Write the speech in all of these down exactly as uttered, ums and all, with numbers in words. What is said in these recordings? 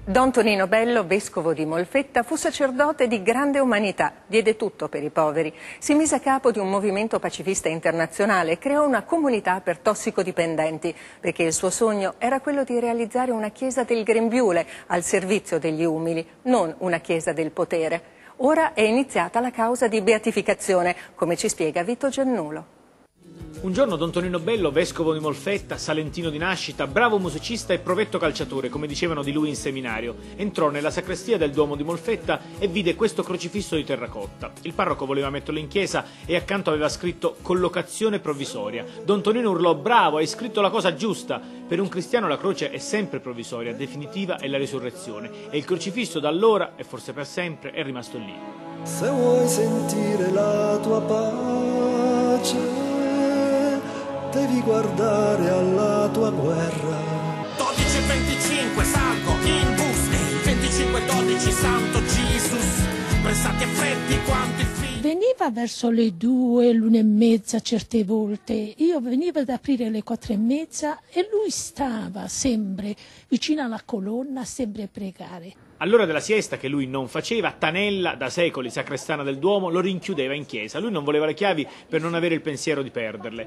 Don Tonino Bello, vescovo di Molfetta, fu sacerdote di grande umanità, diede tutto per i poveri, si mise a capo di un movimento pacifista internazionale e creò una comunità per tossicodipendenti, perché il suo sogno era quello di realizzare una chiesa del grembiule al servizio degli umili, non una chiesa del potere. Ora è iniziata la causa di beatificazione, come ci spiega Vito Giannulo. Un giorno Don Tonino Bello, vescovo di Molfetta, salentino di nascita, bravo musicista e provetto calciatore, come dicevano di lui in seminario, entrò nella sacrestia del Duomo di Molfetta e vide questo crocifisso di terracotta. Il parroco voleva metterlo in chiesa e accanto aveva scritto collocazione provvisoria. Don Tonino urlò: bravo, hai scritto la cosa giusta! Per un cristiano la croce è sempre provvisoria, definitiva è la risurrezione, e il crocifisso da allora, e forse per sempre, è rimasto lì. Se vuoi sentire la tua pace, devi guardare alla tua guerra. dodici e venticinque salgo in bus e il venticinque dodici Santo Jesus, pressati e freddi quanto il filo. Veniva verso le due, l'una e mezza certe volte. Io venivo ad aprire alle quattro e mezza e lui stava sempre vicino alla colonna, sempre a pregare. All'ora della siesta, che lui non faceva, Tanella, da secoli sacrestana del Duomo, lo rinchiudeva in chiesa. Lui non voleva le chiavi per non avere il pensiero di perderle.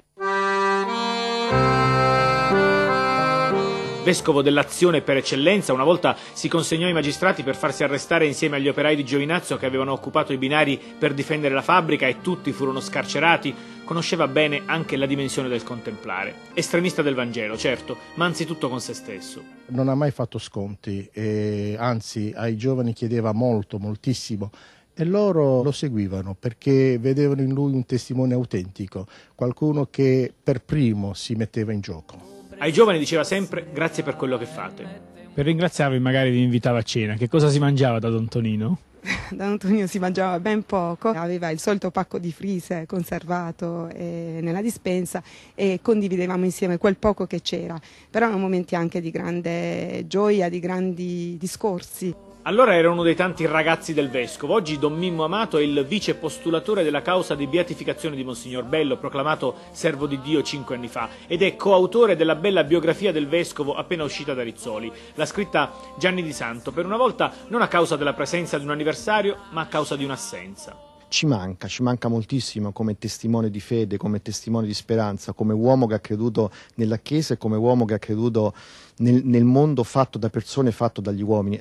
Vescovo dell'azione per eccellenza, una volta si consegnò ai magistrati per farsi arrestare insieme agli operai di Giovinazzo che avevano occupato i binari per difendere la fabbrica e tutti furono scarcerati. Conosceva bene anche la dimensione del contemplare. Estremista del Vangelo, certo, ma anzitutto con se stesso. Non ha mai fatto sconti, e anzi ai giovani chiedeva molto, moltissimo. E loro lo seguivano perché vedevano in lui un testimone autentico, qualcuno che per primo si metteva in gioco. Ai giovani diceva sempre: grazie per quello che fate. Per ringraziarvi magari vi invitava a cena. Che cosa si mangiava da Don Tonino? Da Don Tonino si mangiava ben poco, aveva il solito pacco di frise conservato eh, nella dispensa e condividevamo insieme quel poco che c'era, però erano momenti anche di grande gioia, di grandi discorsi. Allora era uno dei tanti ragazzi del vescovo. Oggi Don Mimmo Amato è il vice postulatore della causa di beatificazione di Monsignor Bello, proclamato servo di Dio cinque anni fa, ed è coautore della bella biografia del vescovo appena uscita da Rizzoli. L'ha scritta Gianni Di Santo, per una volta non a causa della presenza di un anniversario, ma a causa di un'assenza. Ci manca, ci manca moltissimo come testimone di fede, come testimone di speranza, come uomo che ha creduto nella Chiesa e come uomo che ha creduto nel, nel mondo fatto da persone, fatto dagli uomini.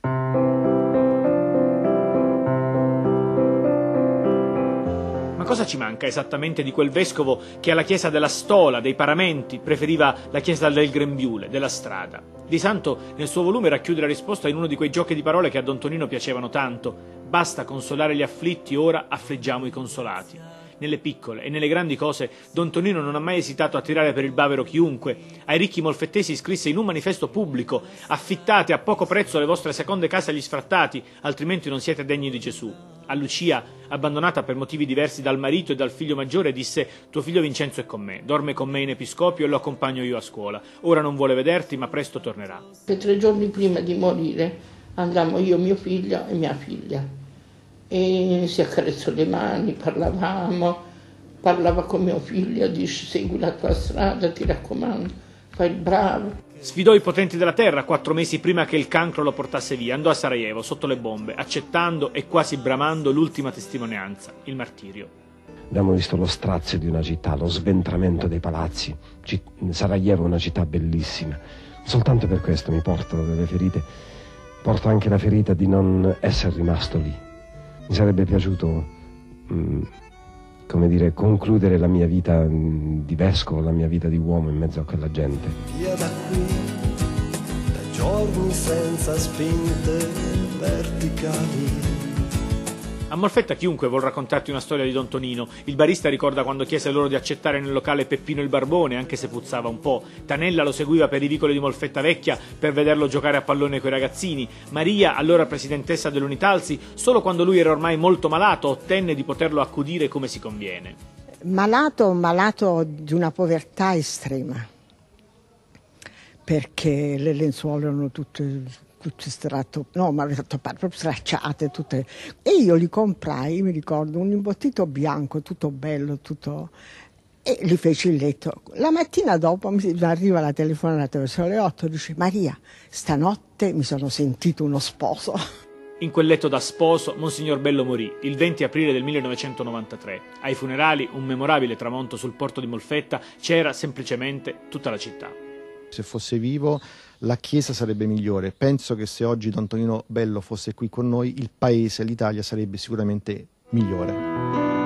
Ma cosa ci manca esattamente di quel vescovo che alla chiesa della Stola, dei Paramenti, preferiva la chiesa del grembiule, della strada? Di Santo nel suo volume racchiude la risposta in uno di quei giochi di parole che a Don Tonino piacevano tanto: basta consolare gli afflitti, ora affliggiamo i consolati. Nelle piccole e nelle grandi cose Don Tonino non ha mai esitato a tirare per il bavero chiunque. Ai ricchi molfettesi scrisse in un manifesto pubblico: affittate a poco prezzo le vostre seconde case agli sfrattati, altrimenti non siete degni di Gesù. A Lucia, abbandonata per motivi diversi dal marito e dal figlio maggiore, disse: tuo figlio Vincenzo è con me, dorme con me in episcopio e lo accompagno io a scuola. Ora non vuole vederti, ma presto tornerà. E tre giorni prima di morire andammo io, mio figlio e mia figlia, e si accarezzò le mani, parlavamo, parlava con mio figlio, dice: segui la tua strada, ti raccomando, fai il bravo. Sfidò i potenti della terra quattro mesi prima che il cancro lo portasse via. Andò a Sarajevo, sotto le bombe, accettando e quasi bramando l'ultima testimonianza, il martirio. Abbiamo visto lo strazio di una città, lo sventramento dei palazzi. Sarajevo è una città bellissima. Soltanto per questo mi portano delle ferite. Porto anche la ferita di non essere rimasto lì. Mi sarebbe piaciuto, mh, come dire, concludere la mia vita mh, di vescovo, la mia vita di uomo in mezzo a quella gente. Via da qui, da giorni senza spinte verticali. A Molfetta chiunque vuol raccontarti una storia di Don Tonino. Il barista ricorda quando chiese loro di accettare nel locale Peppino il Barbone, anche se puzzava un po'. Tanella lo seguiva per i vicoli di Molfetta Vecchia per vederlo giocare a pallone coi ragazzini. Maria, allora presidentessa dell'Unitalsi, solo quando lui era ormai molto malato ottenne di poterlo accudire come si conviene. Malato, malato di una povertà estrema, perché le lenzuola erano tutte... tutte stratto, no, ma proprio stracciate tutte. E io li comprai, mi ricordo, un imbottito bianco, tutto bello, tutto. e gli feci il letto. La mattina dopo mi arriva la telefonata verso le otto, dice: Maria, stanotte mi sono sentito uno sposo. In quel letto da sposo, Monsignor Bello morì il venti aprile del millenovecentonovantatré. Ai funerali, un memorabile tramonto sul porto di Molfetta, c'era semplicemente tutta la città. Se fosse vivo, la Chiesa sarebbe migliore. Penso che se oggi Don Tonino Bello fosse qui con noi, il Paese, l'Italia, sarebbe sicuramente migliore.